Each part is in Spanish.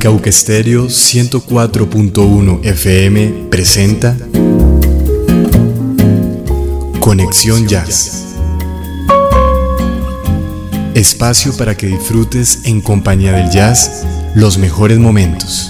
Cauca Estéreo 104.1 FM presenta Conexión Jazz. Espacio para que disfrutes en compañía del jazz los mejores momentos.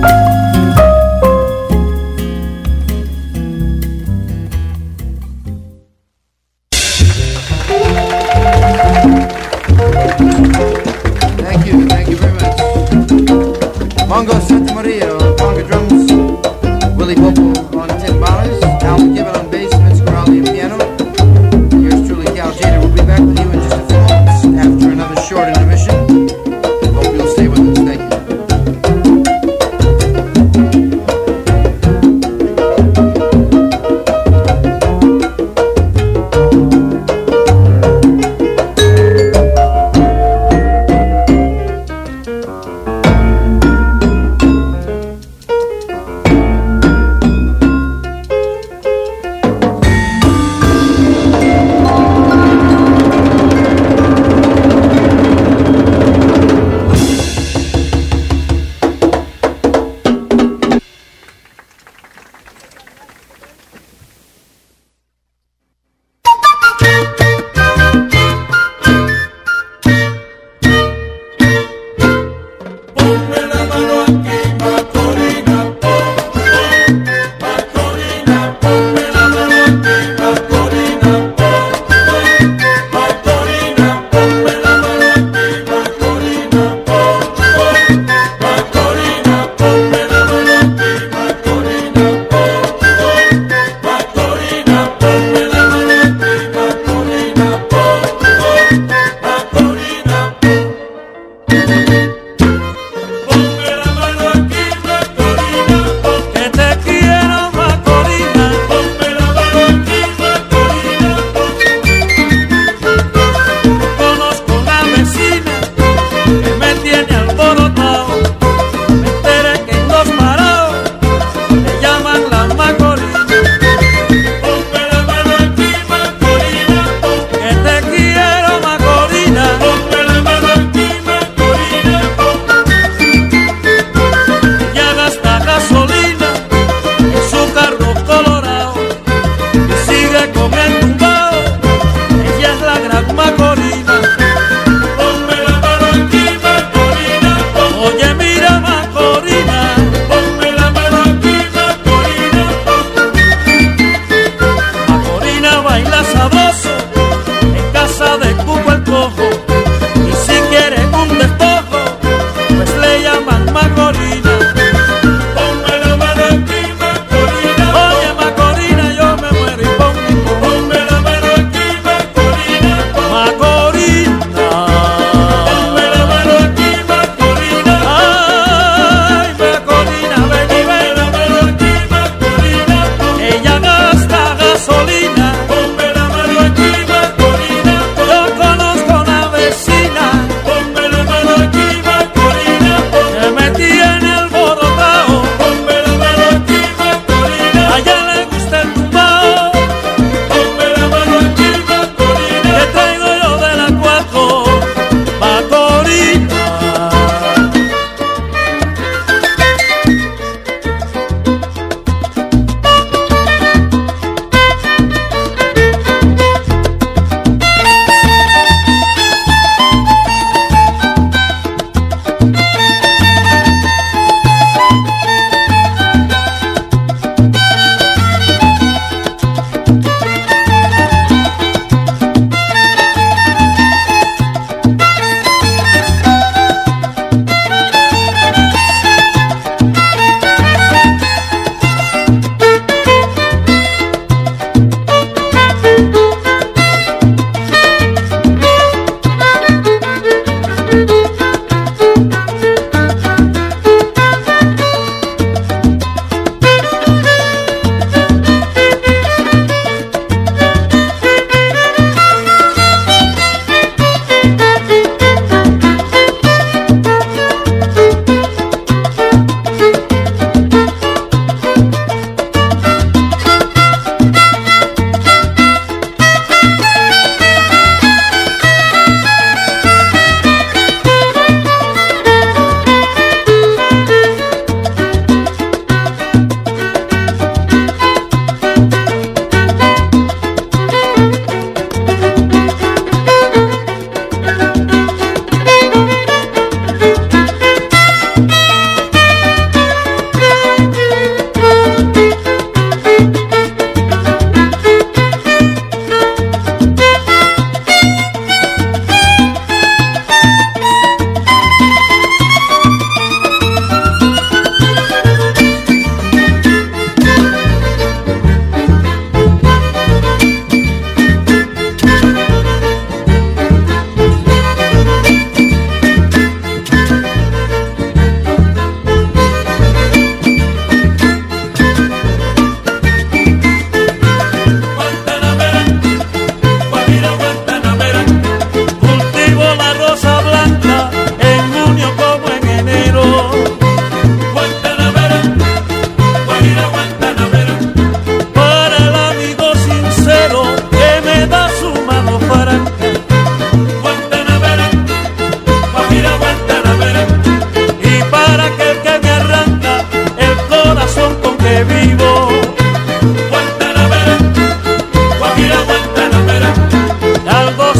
Thank you very much. Mongo Santa Maria on conga drums, Willie Popo on timbales, Alan Gibbon on bass, Vince Corrali on piano. Yours truly, Cal Jader, will be back with you in just a few moments after another short intermission. Hope you'll stay with us. Thank you.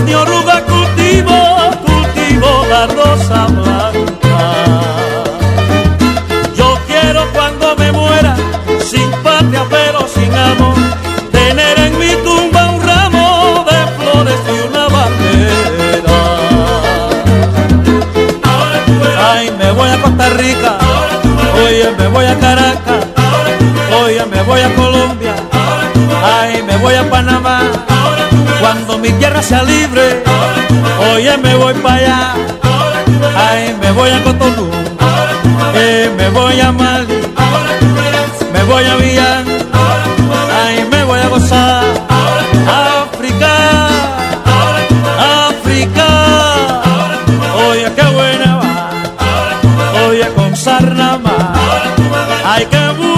ni oruga cultivo la rosa blanca. Yo quiero cuando me muera, sin patria pero sin amor, tener en mi tumba un ramo de flores y una bandera. Ahora tú verás. Ay, me voy a Costa Rica, oye, me voy a Caracas, oye, me voy a Colombia, ay, me voy a Panamá, cuando mi tierra sea libre, oye, me voy para allá, ay, me voy a Cotonú, me voy a Mali, me voy a Villar, ay, me voy a gozar, África, África, oye, qué buena va, oye, con sarnama, ay, qué buena.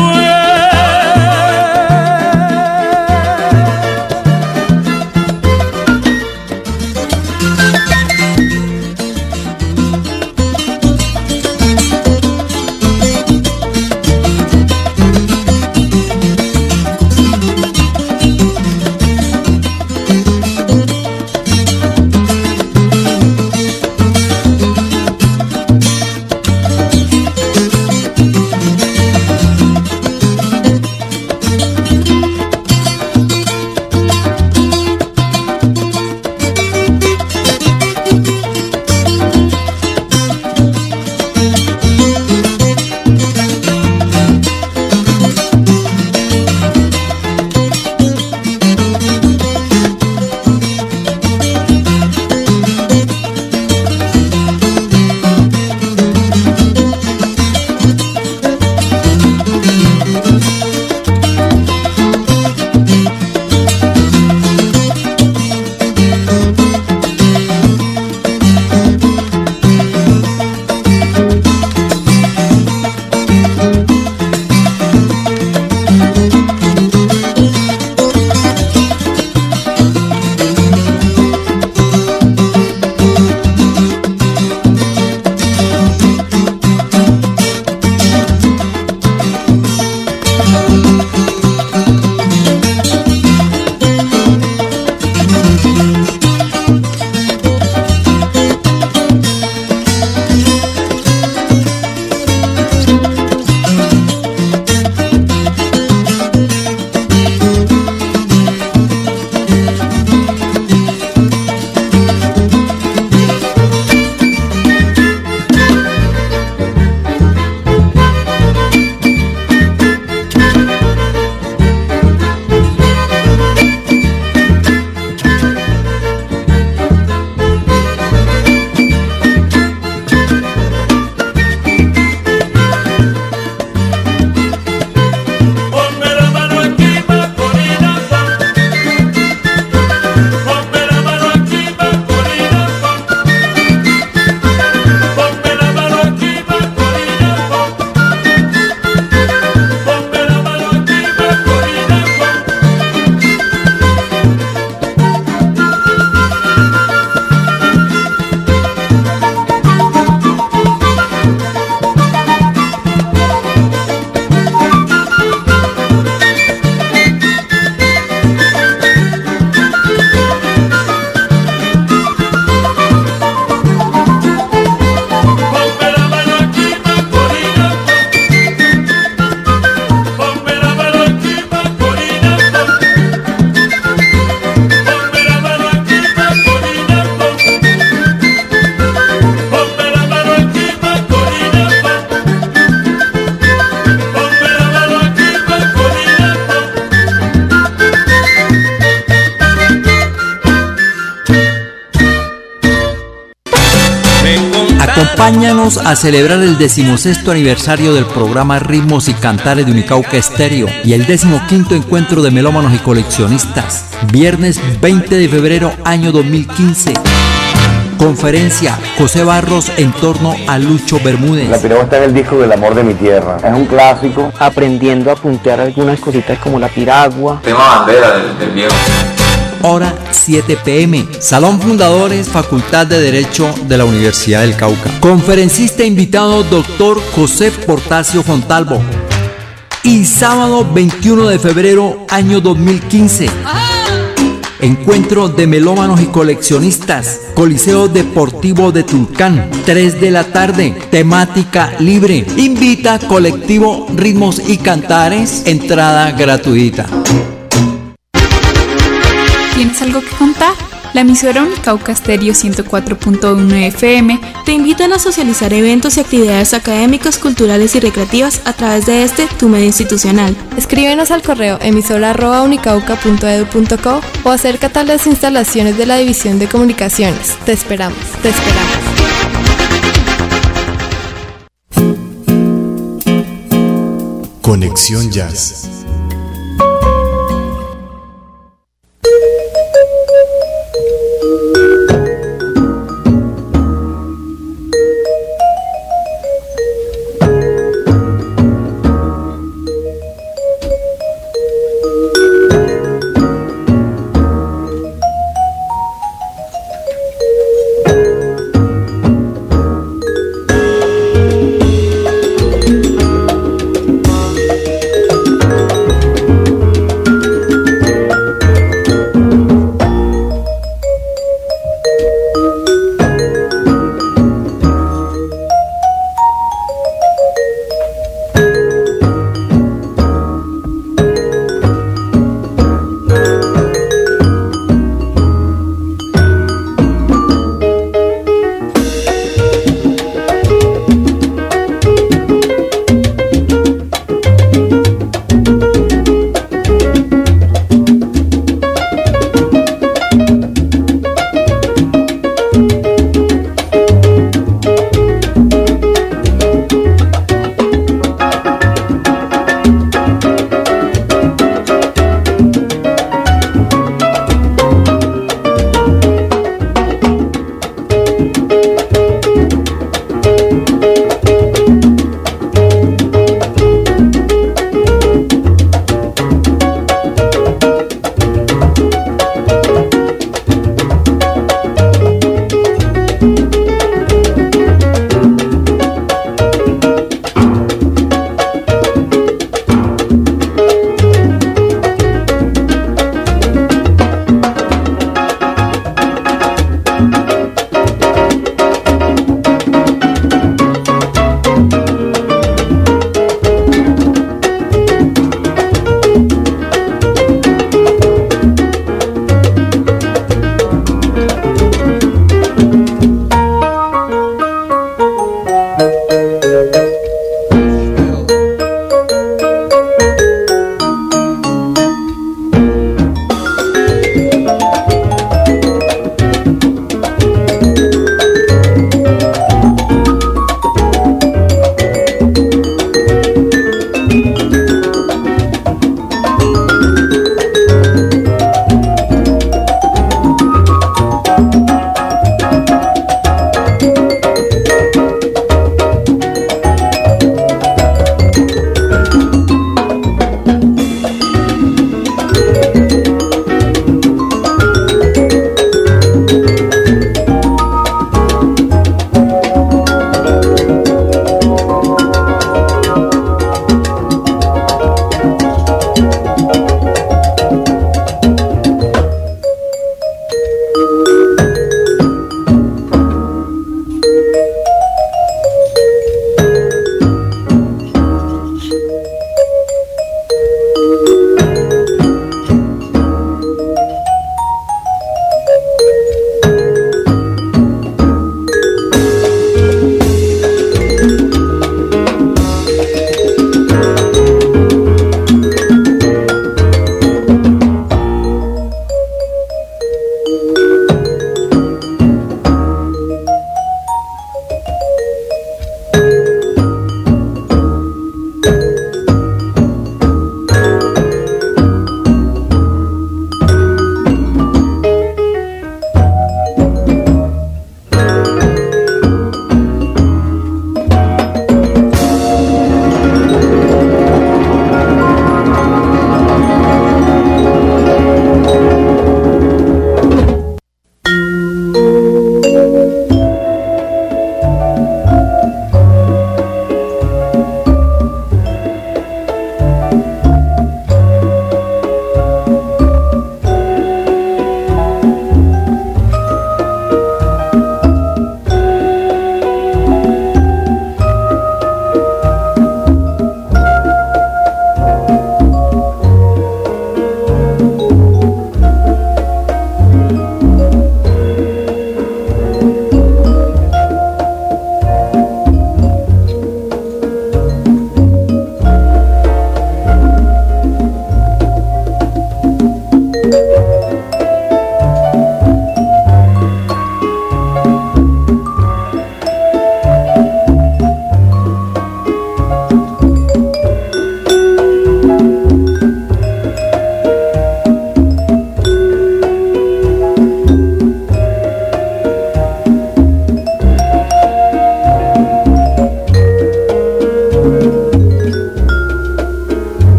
Acompáñanos a celebrar el 16º aniversario del programa Ritmos y Cantares de Unicauca Estéreo y el 15º encuentro de melómanos y coleccionistas. Viernes 20 de febrero, año 2015. Conferencia José Barros en torno a Lucho Bermúdez. La piragua está en el disco del amor de mi tierra. Es un clásico. Aprendiendo a puntear algunas cositas como la piragua. Tema bandera del viejo. Hora 7 p.m. Salón Fundadores, Facultad de Derecho de la Universidad del Cauca. Conferencista invitado, doctor José Portacio Fontalvo. Y sábado 21 de febrero, año 2015. Encuentro de melómanos y coleccionistas, Coliseo Deportivo de Tulcán, 3 de la tarde, temática libre. Invita Colectivo Ritmos y Cantares, entrada gratuita. ¿Tienes algo que contar? La emisora Unicauca Estéreo 104.1 FM te invitan a socializar eventos y actividades académicas, culturales y recreativas a través de tu medio institucional. Escríbenos al correo emisora@unicauca.edu.co o acércate a las instalaciones de la División de Comunicaciones. Te esperamos, te esperamos. Conexión Jazz.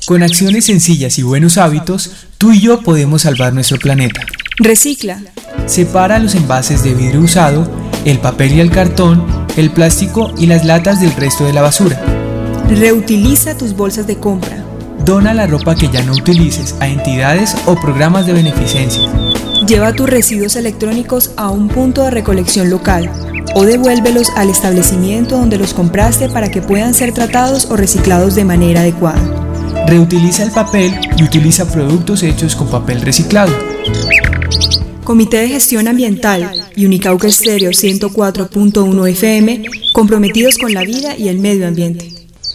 Con acciones sencillas y buenos hábitos, tú y yo podemos salvar nuestro planeta. Recicla. Separa los envases de vidrio usado, el papel y el cartón, el plástico y las latas del resto de la basura. Reutiliza tus bolsas de compra. Dona la ropa que ya no utilices a entidades o programas de beneficencia. Lleva tus residuos electrónicos a un punto de recolección local o devuélvelos al establecimiento donde los compraste para que puedan ser tratados o reciclados de manera adecuada. Reutiliza el papel y utiliza productos hechos con papel reciclado. Comité de Gestión Ambiental y Unicauca Estéreo 104.1 FM, comprometidos con la vida y el medio ambiente.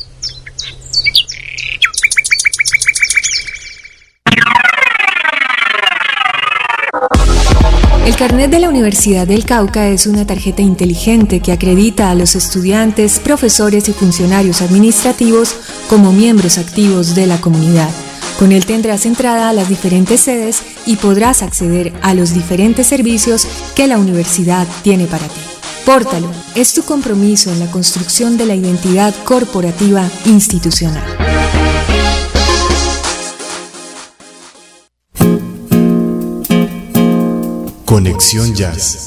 El carnet de la Universidad del Cauca es una tarjeta inteligente que acredita a los estudiantes, profesores y funcionarios administrativos como miembros activos de la comunidad. Con él tendrás entrada a las diferentes sedes y podrás acceder a los diferentes servicios que la universidad tiene para ti. Pórtalo, es tu compromiso en la construcción de la identidad corporativa institucional. Conexión Jazz.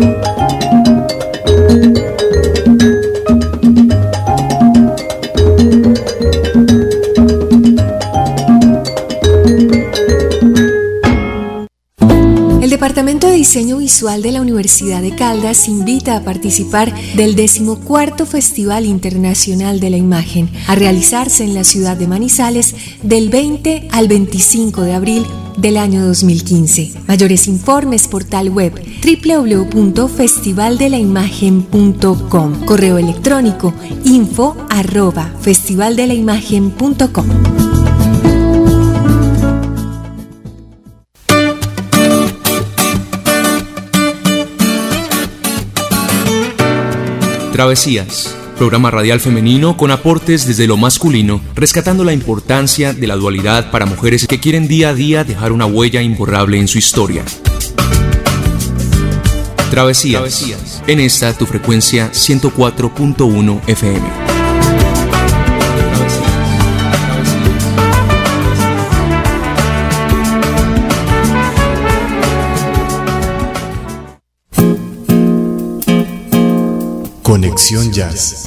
El Departamento de Diseño Visual de la Universidad de Caldas invita a participar del 14º Festival Internacional de la Imagen, a realizarse en la ciudad de Manizales del 20 al 25 de abril del año 2015. Mayores informes, portal web www.festivaldelaimagen.com, correo electrónico info@festivaldelaimagen.com. Travesías, programa radial femenino con aportes desde lo masculino, rescatando la importancia de la dualidad para mujeres que quieren día a día dejar una huella imborrable en su historia. Travesías, en esta tu frecuencia 104.1 FM. Conexión Jazz.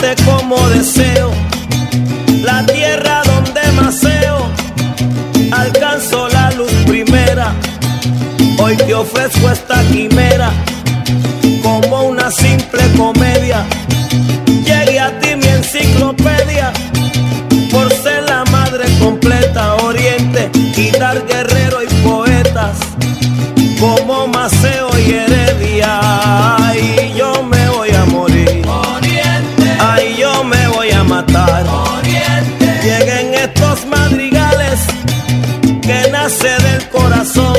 Marte como deseo, la tierra donde maceo, alcanzo la luz primera. Hoy te ofrezco esta quimera como una simple comedia. Llegue a ti mi enciclopedia por ser la madre completa, Oriente, y dar guerrero y poetas como Maceo y Heredia. Ay, yo me voy a morir, Oriente. Ay, yo me voy a matar, Oriente. Lleguen estos madrigales que nace del corazón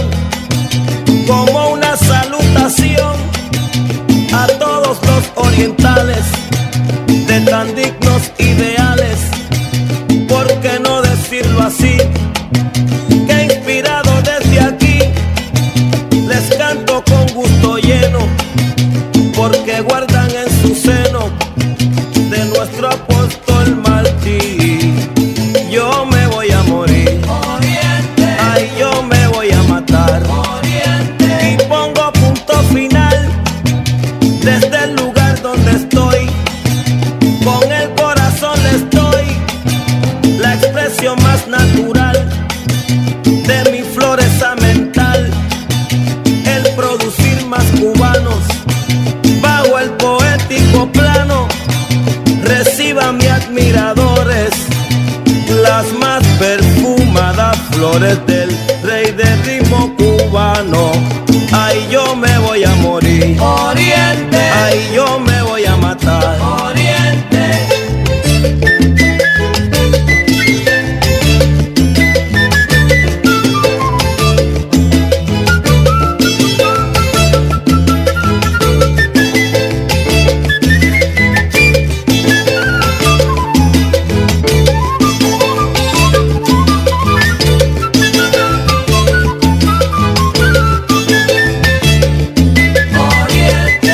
como una salutación a todos los orientales de tan dignos ideales. ¿Por qué no decirlo así? Que inspirado desde aquí les canto con gusto lleno, porque guardan en su seno de nuestro apóstol Martí. Yo me voy a morir, Oriente. Ay, yo me voy a matar, Oriente. Y pongo punto final desde el lugar donde estoy. Con el corazón les doy la expresión más natural de mi floreza mental, el producir más cubanos bajo el poético plano. Reciban mis admiradores las más perfumadas flores del rey del ritmo cubano. Ay, yo me voy a morir, Oriente. Ay, yo me voy a matar, Oriente. Oriente.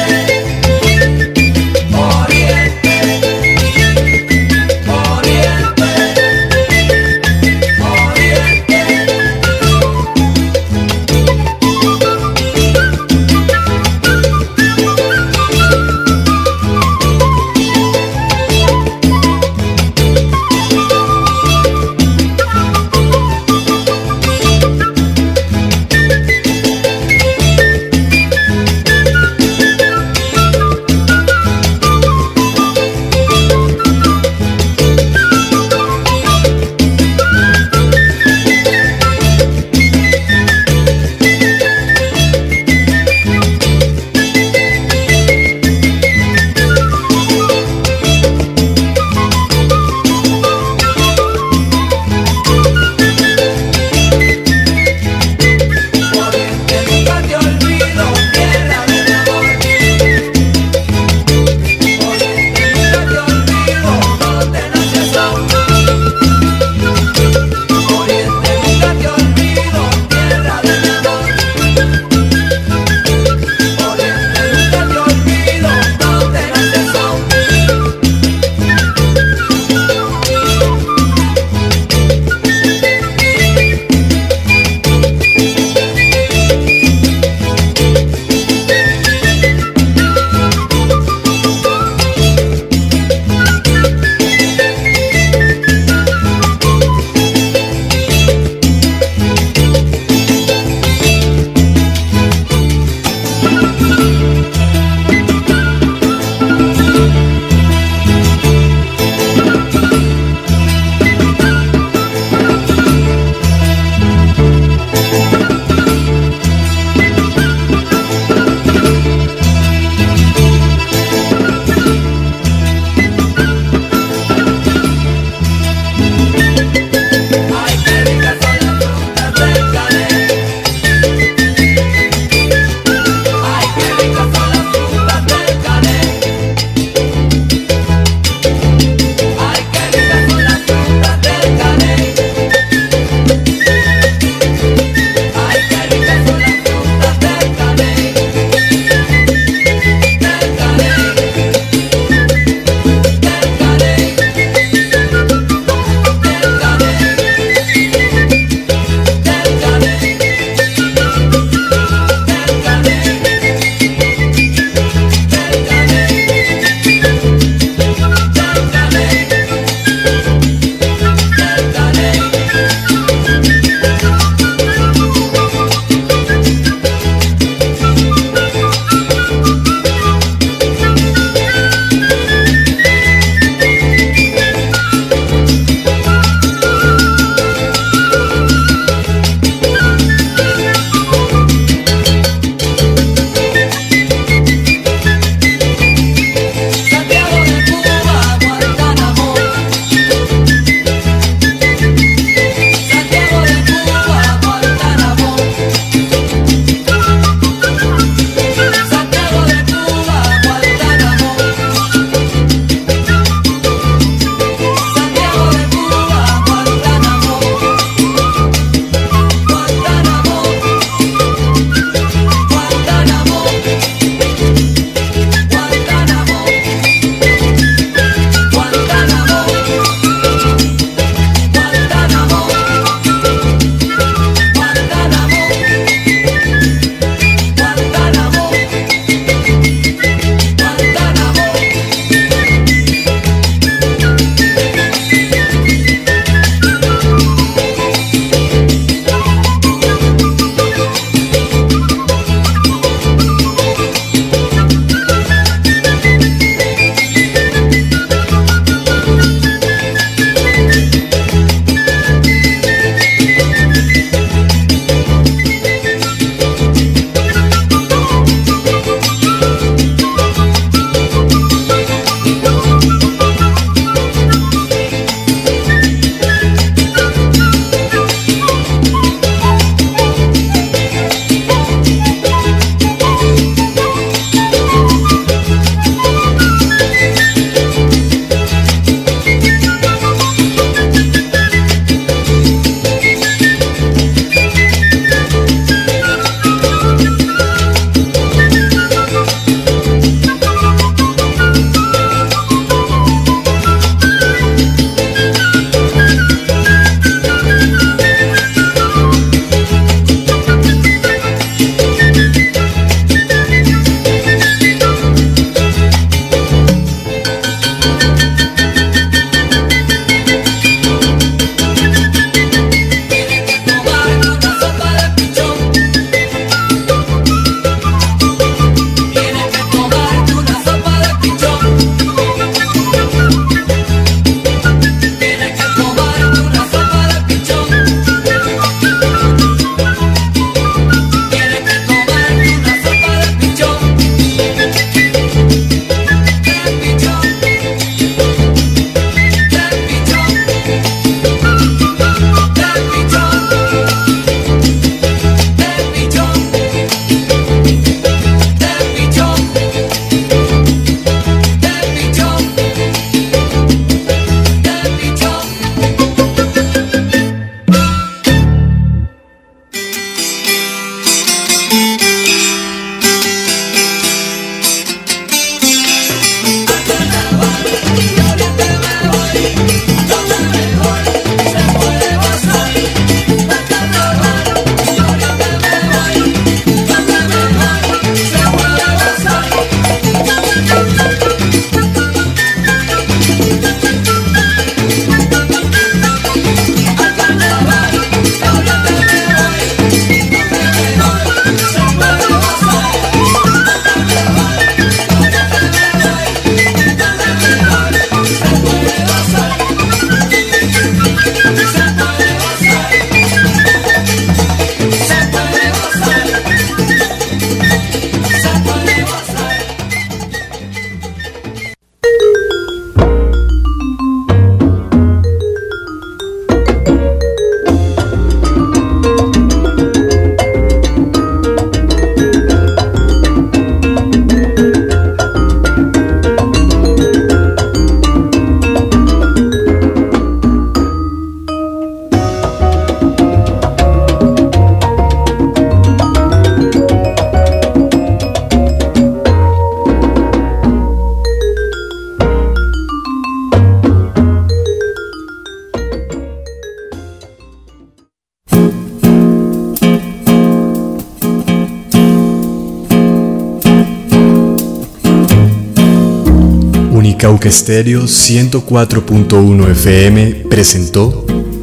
Unicauca Estéreo 104.1 FM presentó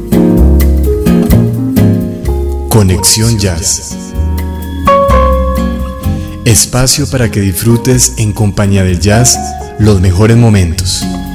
Conexión Jazz. Espacio para que disfrutes en compañía del jazz los mejores momentos.